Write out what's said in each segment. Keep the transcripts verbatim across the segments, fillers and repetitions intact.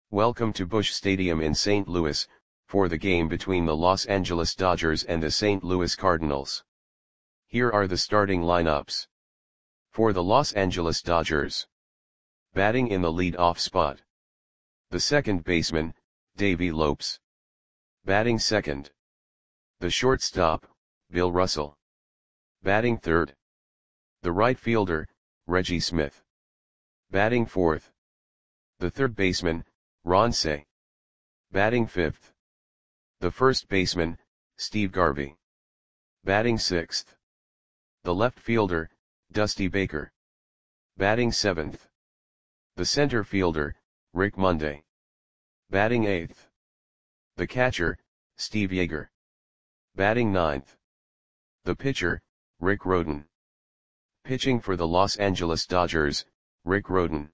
Welcome to Busch Stadium in Saint Louis, for the game between the Los Angeles Dodgers and the Saint Louis Cardinals. Here are the starting lineups. For the Los Angeles Dodgers. Batting in the lead-off spot. The second baseman, Davey Lopes. Batting second. The shortstop, Bill Russell. Batting third. The right fielder, Reggie Smith. Batting fourth. The third baseman, Ron Cey. Batting fifth. The first baseman, Steve Garvey. Batting sixth. The left fielder, Dusty Baker. Batting seventh. The center fielder, Rick Monday. Batting eighth. The catcher, Steve Yeager. Batting ninth. The pitcher, Rick Rhoden. Pitching for the Los Angeles Dodgers, Rick Rhoden.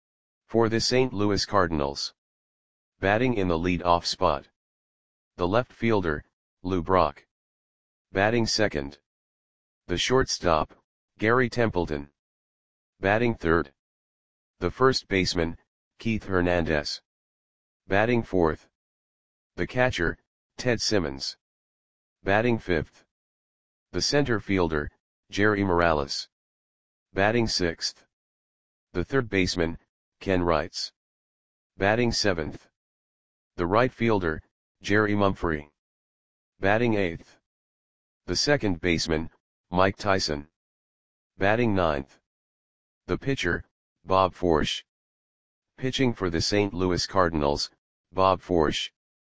For the Saint Louis Cardinals. Batting in the lead-off spot. The left fielder, Lou Brock. Batting second. The shortstop, Gary Templeton. Batting third. The first baseman, Keith Hernandez. Batting fourth. The catcher, Ted Simmons. Batting fifth. The center fielder, Jerry Morales. Batting sixth. The third baseman, Ken Wrights. Batting seventh. The right fielder, Jerry Mumphrey. Batting eighth. The second baseman, Mike Tyson. Batting ninth. The pitcher, Bob Forsch. Pitching for the Saint Louis Cardinals, Bob Forsch.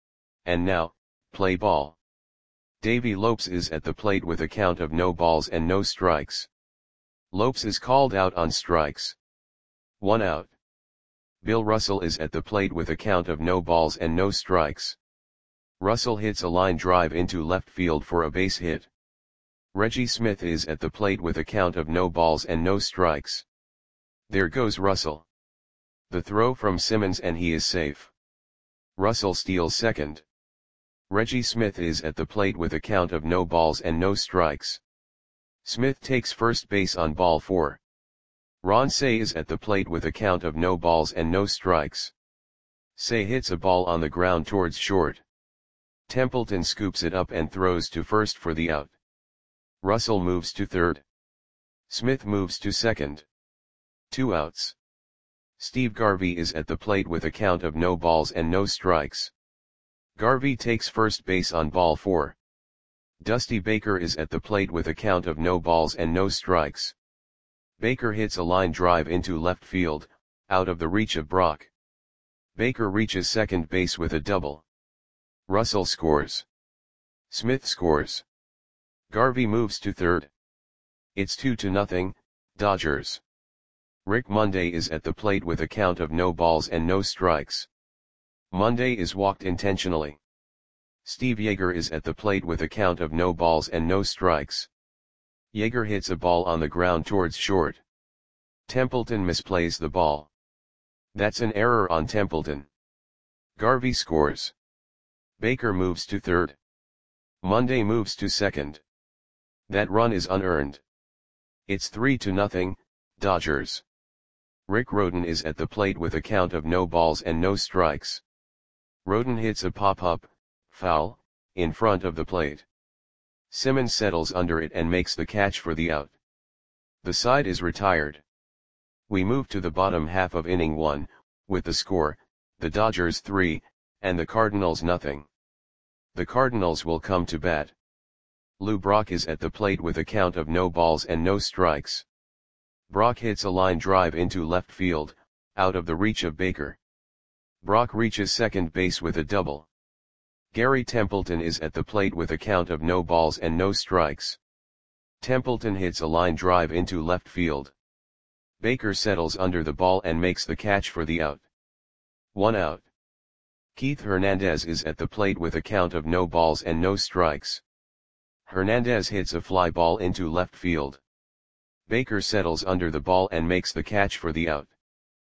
And now, play ball. Davey Lopes is at the plate with a count of no balls and no strikes. Lopes is called out on strikes. One out. Bill Russell is at the plate with a count of no balls and no strikes. Russell hits a line drive into left field for a base hit. Reggie Smith is at the plate with a count of no balls and no strikes. There goes Russell. The throw from Simmons and he is safe. Russell steals second. Reggie Smith is at the plate with a count of no balls and no strikes. Smith takes first base on ball four. Ron Cey is at the plate with a count of no balls and no strikes. Cey hits a ball on the ground towards short. Templeton scoops it up and throws to first for the out. Russell moves to third. Smith moves to second. Two outs. Steve Garvey is at the plate with a count of no balls and no strikes. Garvey takes first base on ball four. Dusty Baker is at the plate with a count of no balls and no strikes. Baker hits a line drive into left field, out of the reach of Brock. Baker reaches second base with a double. Russell scores. Smith scores. Garvey moves to third. It's two to nothing, Dodgers. Rick Monday is at the plate with a count of no balls and no strikes. Monday is walked intentionally. Steve Yeager is at the plate with a count of no balls and no strikes. Yeager hits a ball on the ground towards short. Templeton misplays the ball. That's an error on Templeton. Garvey scores. Baker moves to third. Monday moves to second. That run is unearned. It's three to nothing, Dodgers. Rick Rhoden is at the plate with a count of no balls and no strikes. Rhoden hits a pop-up, foul, in front of the plate. Simmons settles under it and makes the catch for the out. The side is retired. We move to the bottom half of inning one, with the score, the Dodgers three, and the Cardinals nothing. The Cardinals will come to bat. Lou Brock is at the plate with a count of no balls and no strikes. Brock hits a line drive into left field, out of the reach of Baker. Brock reaches second base with a double. Gary Templeton is at the plate with a count of no balls and no strikes. Templeton hits a line drive into left field. Baker settles under the ball and makes the catch for the out. One out. Keith Hernandez is at the plate with a count of no balls and no strikes. Hernandez hits a fly ball into left field. Baker settles under the ball and makes the catch for the out.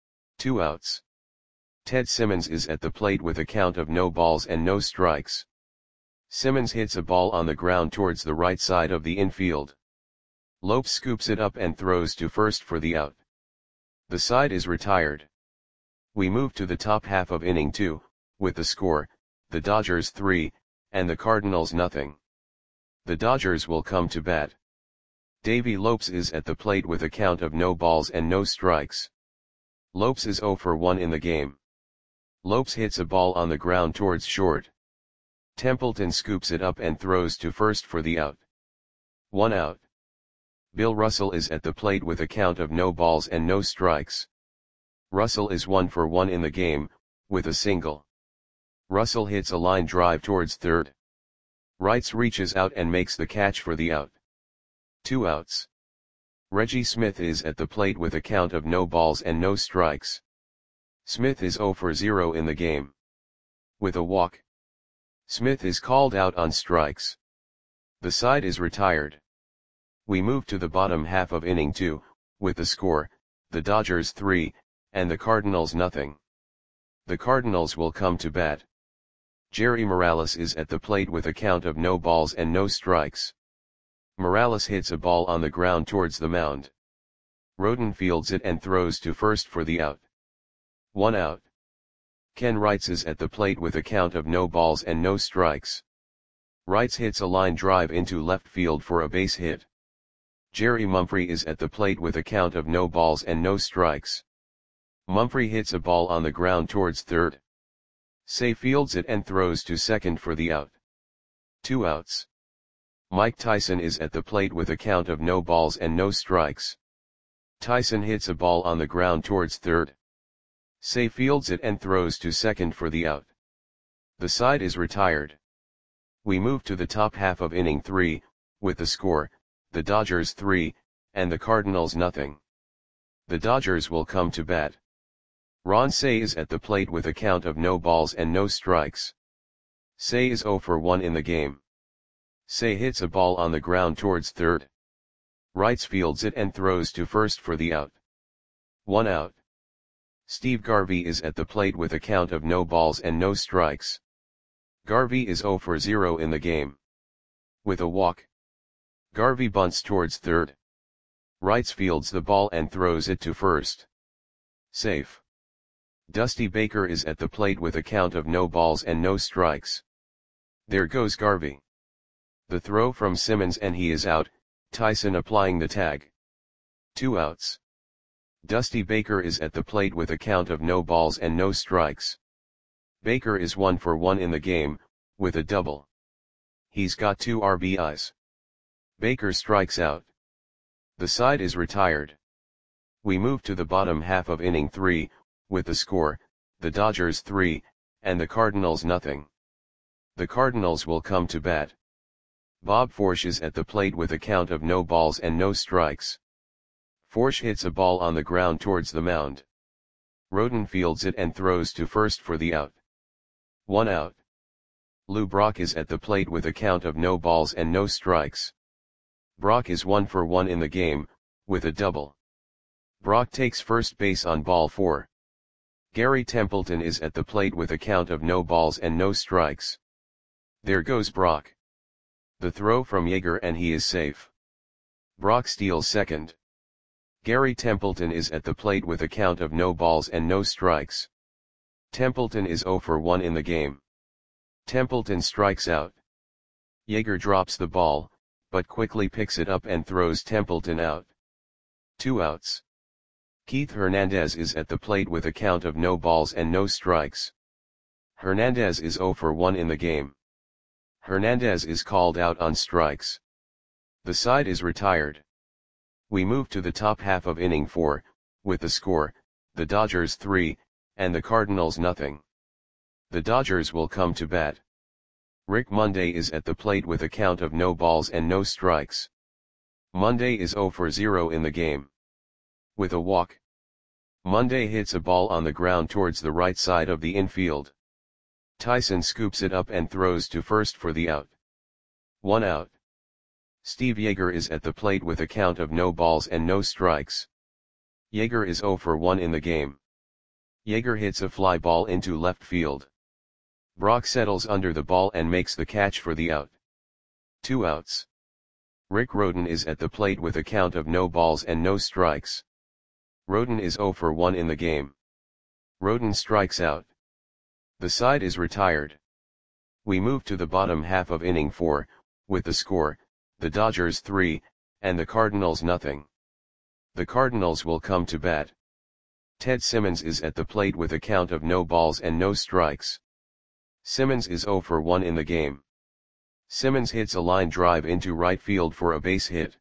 Two outs. Ted Simmons is at the plate with a count of no balls and no strikes. Simmons hits a ball on the ground towards the right side of the infield. Lopes scoops it up and throws to first for the out. The side is retired. We move to the top half of inning two, with the score, the Dodgers three, and the Cardinals nothing. The Dodgers will come to bat. Davey Lopes is at the plate with a count of no balls and no strikes. Lopes is oh for one in the game. Lopes hits a ball on the ground towards short. Templeton scoops it up and throws to first for the out. One out. Bill Russell is at the plate with a count of no balls and no strikes. Russell is one for one in the game, with a single. Russell hits a line drive towards third. Wrights reaches out and makes the catch for the out. Two outs. Reggie Smith is at the plate with a count of no balls and no strikes. Smith is oh for zero in the game. With a walk. Smith is called out on strikes. The side is retired. We move to the bottom half of inning two, with the score, the Dodgers three, and the Cardinals nothing. The Cardinals will come to bat. Jerry Morales is at the plate with a count of no balls and no strikes. Morales hits a ball on the ground towards the mound. Roden fields it and throws to first for the out. One out. Ken Wrights is at the plate with a count of no balls and no strikes. Wrights hits a line drive into left field for a base hit. Jerry Mumphrey is at the plate with a count of no balls and no strikes. Mumphrey hits a ball on the ground towards third. Say fields it and throws to second for the out. Two outs. Mike Tyson is at the plate with a count of no balls and no strikes. Tyson hits a ball on the ground towards third. Say fields it and throws to second for the out. The side is retired. We move to the top half of inning three, with the score, the Dodgers three, and the Cardinals nothing. The Dodgers will come to bat. Ron Cey is at the plate with a count of no balls and no strikes. Cey is oh for one in the game. Cey hits a ball on the ground towards third. Wrights fields it and throws to first for the out. One out. Steve Garvey is at the plate with a count of no balls and no strikes. Garvey is oh for zero in the game. With a walk. Garvey bunts towards third. Wrights fields the ball and throws it to first. Safe. Dusty Baker is at the plate with a count of no balls and no strikes. There goes Garvey. The throw from Simmons and he is out, Tyson applying the tag. Two outs. Dusty Baker is at the plate with a count of no balls and no strikes. Baker is one for one in the game, with a double. He's got two R B Is. Baker strikes out. The side is retired. We move to the bottom half of inning three, with the score, the Dodgers three, and the Cardinals nothing. The Cardinals will come to bat. Bob Forsch is at the plate with a count of no balls and no strikes. Forsch hits a ball on the ground towards the mound. Roden fields it and throws to first for the out. One out. Lou Brock is at the plate with a count of no balls and no strikes. Brock is one for one in the game, with a double. Brock takes first base on ball four. Gary Templeton is at the plate with a count of no balls and no strikes. There goes Brock. The throw from Yeager and he is safe. Brock steals second. Gary Templeton is at the plate with a count of no balls and no strikes. Templeton is oh for one in the game. Templeton strikes out. Yeager drops the ball, but quickly picks it up and throws Templeton out. Two outs. Keith Hernandez is at the plate with a count of no balls and no strikes. Hernandez is oh for one in the game. Hernandez is called out on strikes. The side is retired. We move to the top half of inning four, with the score, the Dodgers three, and the Cardinals nothing. The Dodgers will come to bat. Rick Monday is at the plate with a count of no balls and no strikes. Monday is oh for zero in the game. With a walk. Monday hits a ball on the ground towards the right side of the infield. Tyson scoops it up and throws to first for the out. One out. Steve Yeager is at the plate with a count of no balls and no strikes. Yeager is oh for one in the game. Yeager hits a fly ball into left field. Brock settles under the ball and makes the catch for the out. Two outs. Rick Roden is at the plate with a count of no balls and no strikes. Roden is oh for one in the game. Rodin strikes out. The side is retired. We move to the bottom half of inning four, with the score, the Dodgers three, and the Cardinals nothing. The Cardinals will come to bat. Ted Simmons is at the plate with a count of no balls and no strikes. Simmons is oh for one in the game. Simmons hits a line drive into right field for a base hit.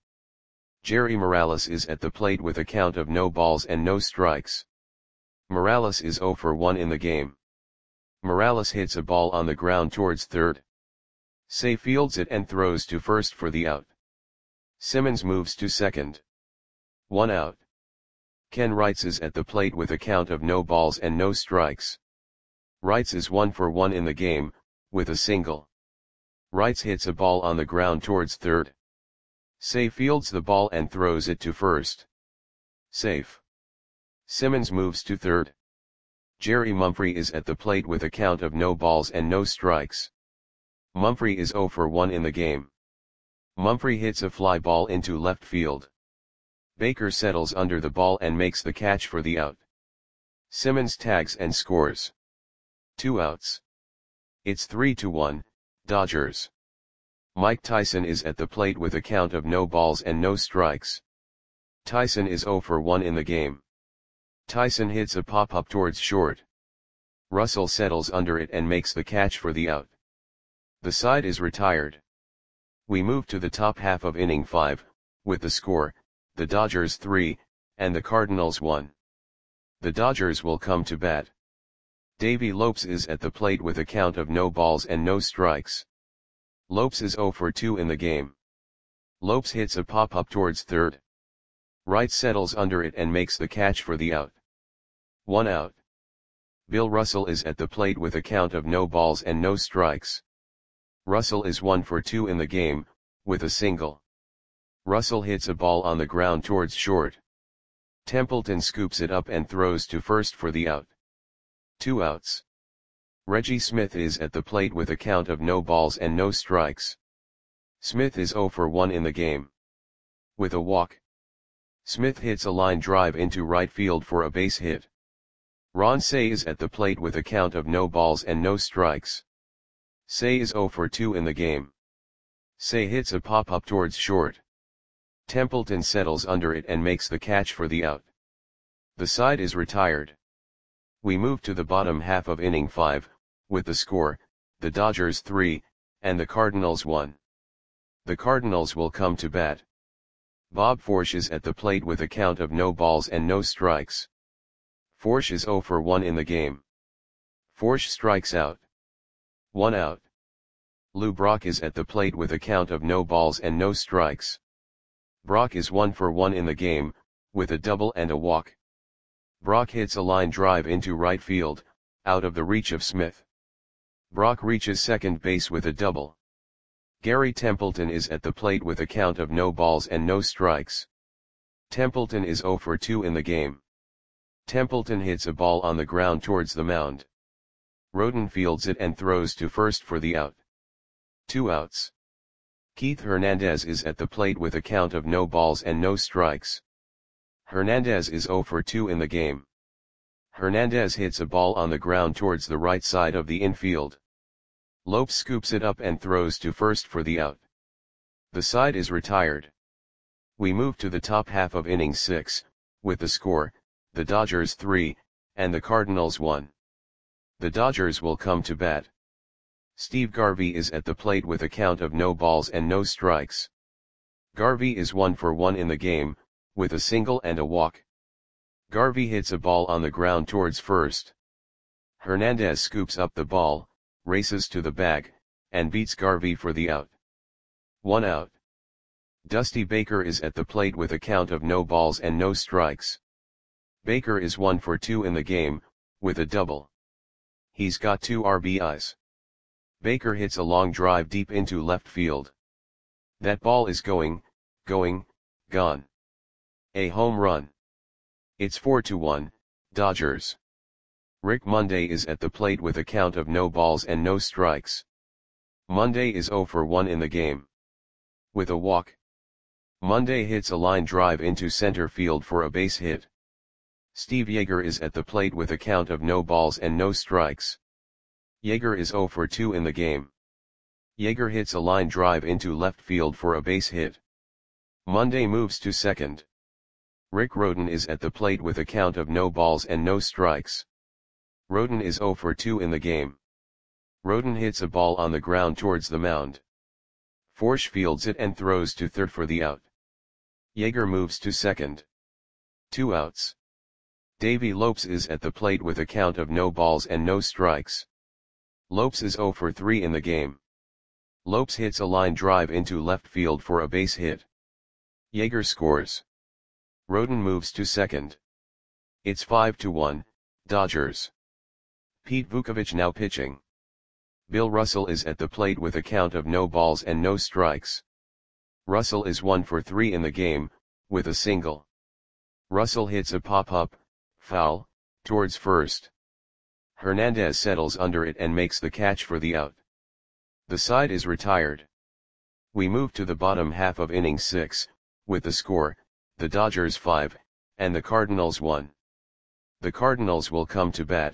Jerry Morales is at the plate with a count of no balls and no strikes. Morales is oh for one in the game. Morales hits a ball on the ground towards third. Say fields it and throws to first for the out. Simmons moves to second. One out. Ken Wrights is at the plate with a count of no balls and no strikes. Wrights is one for one in the game, with a single. Wrights hits a ball on the ground towards third. Say fields the ball and throws it to first. Safe. Simmons moves to third. Jerry Mumphrey is at the plate with a count of no balls and no strikes. Mumphrey is oh for one in the game. Mumphrey hits a fly ball into left field. Baker settles under the ball and makes the catch for the out. Simmons tags and scores. Two outs. It's three to one, Dodgers. Mike Tyson is at the plate with a count of no balls and no strikes. Tyson is oh for one in the game. Tyson hits a pop-up towards short. Russell settles under it and makes the catch for the out. The side is retired. We move to the top half of inning five, with the score, the Dodgers three, and the Cardinals one. The Dodgers will come to bat. Davey Lopes is at the plate with a count of no balls and no strikes. Lopes is oh for two in the game. Lopes hits a pop-up towards third. Wright settles under it and makes the catch for the out. One out. Bill Russell is at the plate with a count of no balls and no strikes. Russell is one for two in the game, with a single. Russell hits a ball on the ground towards short. Templeton scoops it up and throws to first for the out. Two outs. Reggie Smith is at the plate with a count of no balls and no strikes. Smith is oh for one in the game. With a walk. Smith hits a line drive into right field for a base hit. Ron Cey is at the plate with a count of no balls and no strikes. Cey is oh for two in the game. Cey hits a pop-up towards short. Templeton settles under it and makes the catch for the out. The side is retired. We move to the bottom half of inning five, with the score, the Dodgers three, and the Cardinals one. The Cardinals will come to bat. Bob Forsch is at the plate with a count of no balls and no strikes. Forsch is oh for one in the game. Forsch strikes out. One out. Lou Brock is at the plate with a count of no balls and no strikes. Brock is one for one in the game, with a double and a walk. Brock hits a line drive into right field, out of the reach of Smith. Brock reaches second base with a double. Gary Templeton is at the plate with a count of no balls and no strikes. Templeton is oh for two in the game. Templeton hits a ball on the ground towards the mound. Rodin fields it and throws to first for the out. Two outs. Keith Hernandez is at the plate with a count of no balls and no strikes. Hernandez is oh for two in the game. Hernandez hits a ball on the ground towards the right side of the infield. Lopes scoops it up and throws to first for the out. The side is retired. We move to the top half of inning six, with the score, the Dodgers three, and the Cardinals one. The Dodgers will come to bat. Steve Garvey is at the plate with a count of no balls and no strikes. Garvey is one for one in the game, with a single and a walk. Garvey hits a ball on the ground towards first. Hernandez scoops up the ball, races to the bag, and beats Garvey for the out. One out. Dusty Baker is at the plate with a count of no balls and no strikes. Baker is one for two in the game, with a double. He's got two R B Is. Baker hits a long drive deep into left field. That ball is going, going, gone. A home run. It's four to one, Dodgers. Rick Monday is at the plate with a count of no balls and no strikes. Monday is oh for one in the game. With a walk. Monday hits a line drive into center field for a base hit. Steve Yeager is at the plate with a count of no balls and no strikes. Yeager is zero for two in the game. Yeager hits a line drive into left field for a base hit. Monday moves to second. Rick Rhoden is at the plate with a count of no balls and no strikes. Rhoden is zero for two in the game. Rhoden hits a ball on the ground towards the mound. Forsch fields it and throws to third for the out. Yeager moves to second. Two outs. Davey Lopes is at the plate with a count of no balls and no strikes. Lopes is zero for three in the game. Lopes hits a line drive into left field for a base hit. Yeager scores. Rhoden moves to second. It's five to one, Dodgers. Pete Vukovich now pitching. Bill Russell is at the plate with a count of no balls and no strikes. Russell is one for three in the game, with a single. Russell hits a pop-up, foul, towards first. Hernandez settles under it and makes the catch for the out. The side is retired. We move to the bottom half of inning six, with the score, the Dodgers five, and the Cardinals one. The Cardinals will come to bat.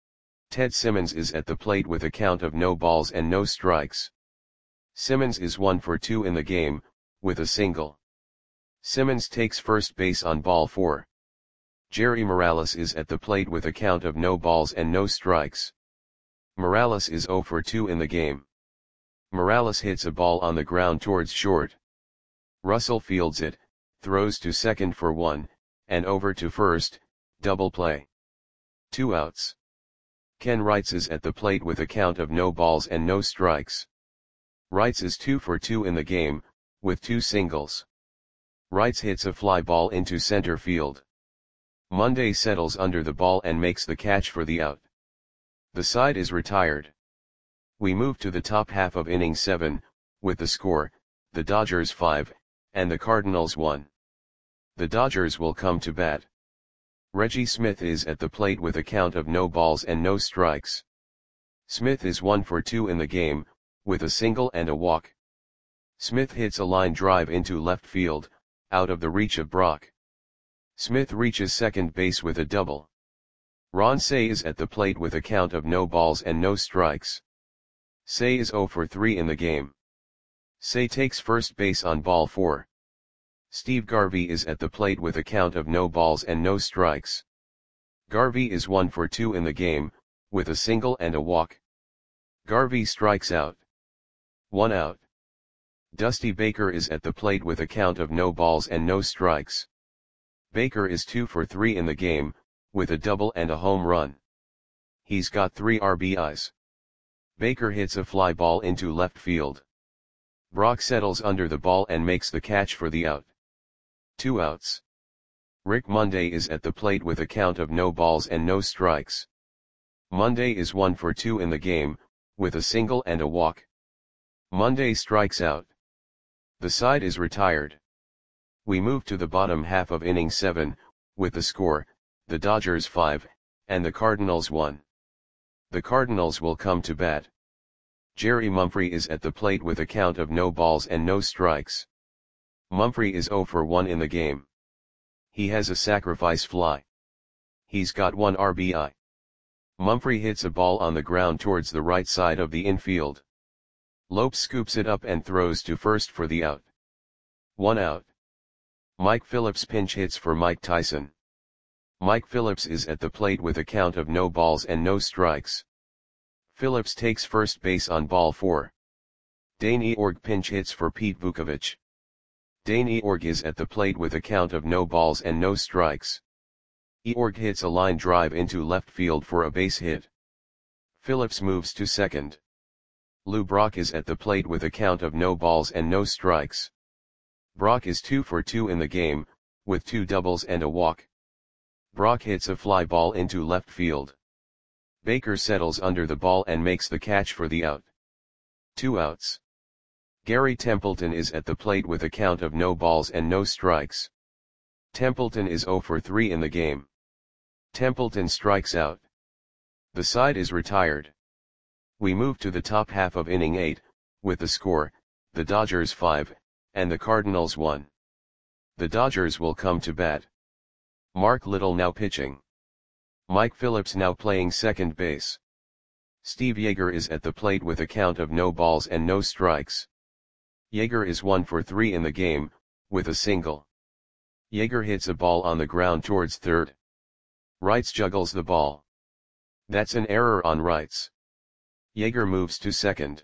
Ted Simmons is at the plate with a count of no balls and no strikes. Simmons is one for two in the game, with a single. Simmons takes first base on ball four. Jerry Morales is at the plate with a count of no balls and no strikes. Morales is zero for two in the game. Morales hits a ball on the ground towards short. Russell fields it, throws to second for one, and over to first, double play. Two outs. Ken Wrights is at the plate with a count of no balls and no strikes. Wrights is two for two in the game, with two singles. Wrights hits a fly ball into center field. Monday settles under the ball and makes the catch for the out. The side is retired. We move to the top half of inning seven, with the score, the Dodgers five, and the Cardinals one. The Dodgers will come to bat. Reggie Smith is at the plate with a count of no balls and no strikes. Smith is one for two in the game, with a single and a walk. Smith hits a line drive into left field, out of the reach of Brock. Smith reaches second base with a double. Ron Cey is at the plate with a count of no balls and no strikes. Cey is zero for three in the game. Cey takes first base on ball four. Steve Garvey is at the plate with a count of no balls and no strikes. Garvey is one for two in the game, with a single and a walk. Garvey strikes out. One out. Dusty Baker is at the plate with a count of no balls and no strikes. Baker is two for three in the game, with a double and a home run. He's got three R B Is. Baker hits a fly ball into left field. Brock settles under the ball and makes the catch for the out. Two outs. Rick Monday is at the plate with a count of no balls and no strikes. Monday is one for two in the game, with a single and a walk. Monday strikes out. The side is retired. We move to the bottom half of inning seven, with the score, the Dodgers five, and the Cardinals one. The Cardinals will come to bat. Jerry Mumphrey is at the plate with a count of no balls and no strikes. Mumphrey is zero for one in the game. He has a sacrifice fly. He's got one R B I. Mumphrey hits a ball on the ground towards the right side of the infield. Lopes scoops it up and throws to first for the out. One out. Mike Phillips pinch hits for Mike Tyson. Mike Phillips is at the plate with a count of no balls and no strikes. Phillips takes first base on ball four. Dane Eorg pinch hits for Pete Vukovich. Dane Eorg is at the plate with a count of no balls and no strikes. Eorg hits a line drive into left field for a base hit. Phillips moves to second. Lou Brock is at the plate with a count of no balls and no strikes. Brock is two for two in the game, with two doubles and a walk. Brock hits a fly ball into left field. Baker settles under the ball and makes the catch for the out. Two outs. Gary Templeton is at the plate with a count of no balls and no strikes. Templeton is zero for three in the game. Templeton strikes out. The side is retired. We move to the top half of inning eight, with the score, the Dodgers five, and the Cardinals one. The Dodgers will come to bat. Mark Little now pitching. Mike Phillips now playing second base. Steve Yeager is at the plate with a count of no balls and no strikes. Yeager is one for three in the game, with a single. Yeager hits a ball on the ground towards third. Wrights juggles the ball. That's an error on Wrights. Yeager moves to second.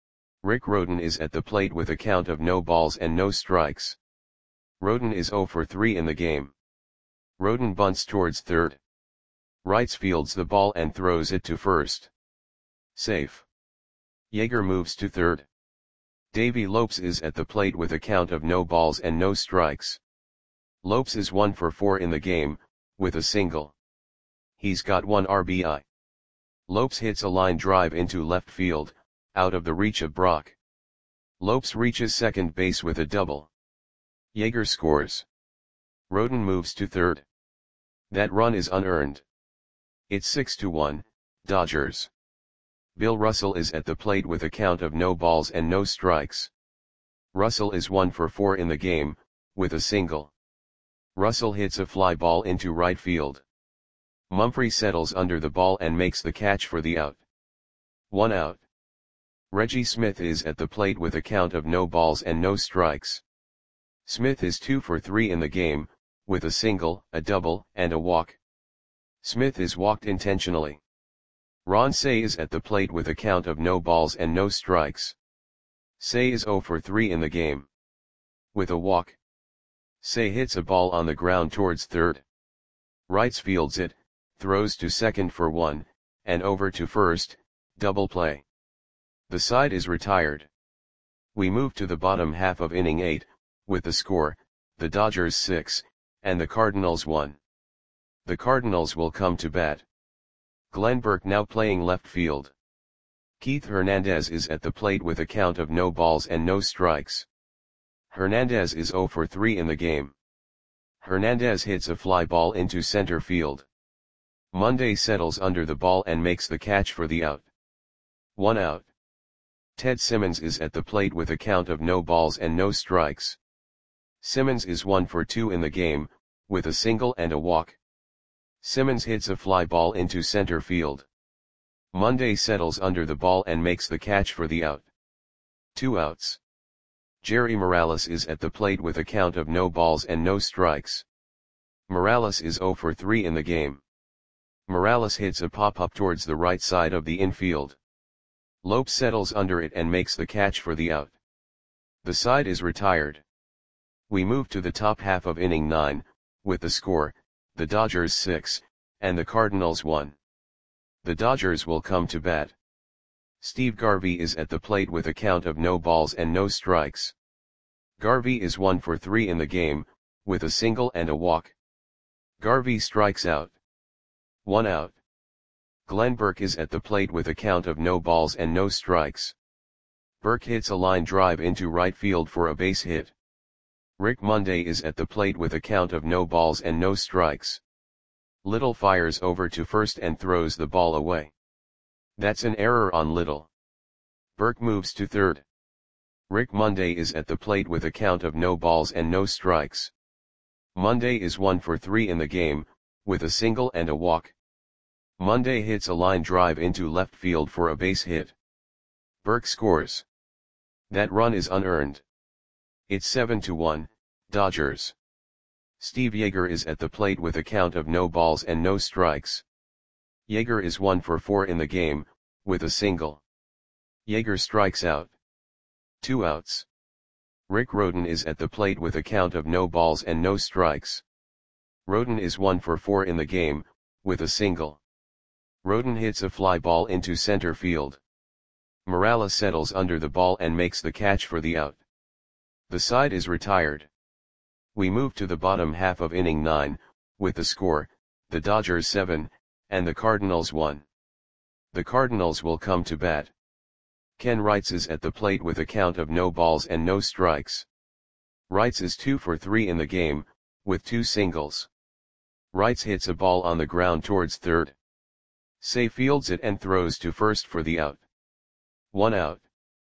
Rick Rhoden is at the plate with a count of no balls and no strikes. Rhoden is zero for three in the game. Rhoden bunts towards third. Wrights fields the ball and throws it to first. Safe. Yeager moves to third. Davey Lopes is at the plate with a count of no balls and no strikes. Lopes is one for four in the game, with a single. He's got one R B I. Lopes hits a line drive into left field, out of the reach of Brock. Lopes reaches second base with a double. Yeager scores. Rhoden moves to third. That run is unearned. It's six to one, Dodgers. Bill Russell is at the plate with a count of no balls and no strikes. Russell is one for four in the game, with a single. Russell hits a fly ball into right field. Mumphrey settles under the ball and makes the catch for the out. One out. Reggie Smith is at the plate with a count of no balls and no strikes. Smith is two for three in the game, with a single, a double, and a walk. Smith is walked intentionally. Ron Cey is at the plate with a count of no balls and no strikes. Cey is zero for three in the game. With a walk. Cey hits a ball on the ground towards third. Wrights fields it, throws to second for one, and over to first, double play. The side is retired. We move to the bottom half of inning eight, with the score, the Dodgers six, and the Cardinals one. The Cardinals will come to bat. Glenn Burke now playing left field. Keith Hernandez is at the plate with a count of no balls and no strikes. Hernandez is zero for three in the game. Hernandez hits a fly ball into center field. Monday settles under the ball and makes the catch for the out. One out. Ted Simmons is at the plate with a count of no balls and no strikes. Simmons is one for two in the game, with a single and a walk. Simmons hits a fly ball into center field. Monday settles under the ball and makes the catch for the out. Two outs. Jerry Morales is at the plate with a count of no balls and no strikes. Morales is zero for three in the game. Morales hits a pop-up towards the right side of the infield. Lopes settles under it and makes the catch for the out. The side is retired. We move to the top half of inning nine, with the score, the Dodgers six, and the Cardinals one. The Dodgers will come to bat. Steve Garvey is at the plate with a count of no balls and no strikes. Garvey is one for three in the game, with a single and a walk. Garvey strikes out. One out. Glenn Burke is at the plate with a count of no balls and no strikes. Burke hits a line drive into right field for a base hit. Rick Monday is at the plate with a count of no balls and no strikes. Little fires over to first and throws the ball away. That's an error on Little. Burke moves to third. Rick Monday is at the plate with a count of no balls and no strikes. Monday is one for three in the game, with a single and a walk. Monday hits a line drive into left field for a base hit. Burke scores. That run is unearned. It's seven to one, Dodgers. Steve Yeager is at the plate with a count of no balls and no strikes. Yeager is one for four in the game, with a single. Yeager strikes out. Two outs. Rick Rhoden is at the plate with a count of no balls and no strikes. Rhoden is one for four in the game, with a single. Rhoden hits a fly ball into center field. Morales settles under the ball and makes the catch for the out. The side is retired. We move to the bottom half of inning nine, with the score, the Dodgers seven, and the Cardinals one. The Cardinals will come to bat. Ken Wrights is at the plate with a count of no balls and no strikes. Wrights is two for three in the game, with two singles. Wrights hits a ball on the ground towards third. Cey fields it and throws to first for the out. One out.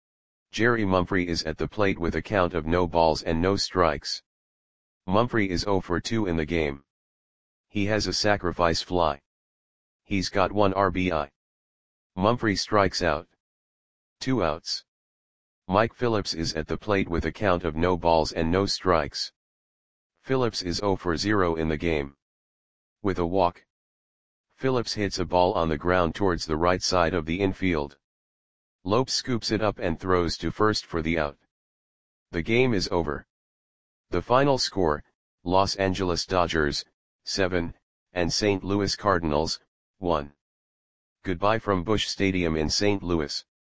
Jerry Mumphrey is at the plate with a count of no balls and no strikes. Mumphrey is zero for two in the game. He has a sacrifice fly. He's got one R B I. Mumphrey strikes out. Two outs. Mike Phillips is at the plate with a count of no balls and no strikes. Phillips is zero for zero in the game. With a walk, Phillips hits a ball on the ground towards the right side of the infield. Lopes scoops it up and throws to first for the out. The game is over. The final score, Los Angeles Dodgers, seven, and Saint Louis Cardinals, one. Goodbye from Busch Stadium in Saint Louis.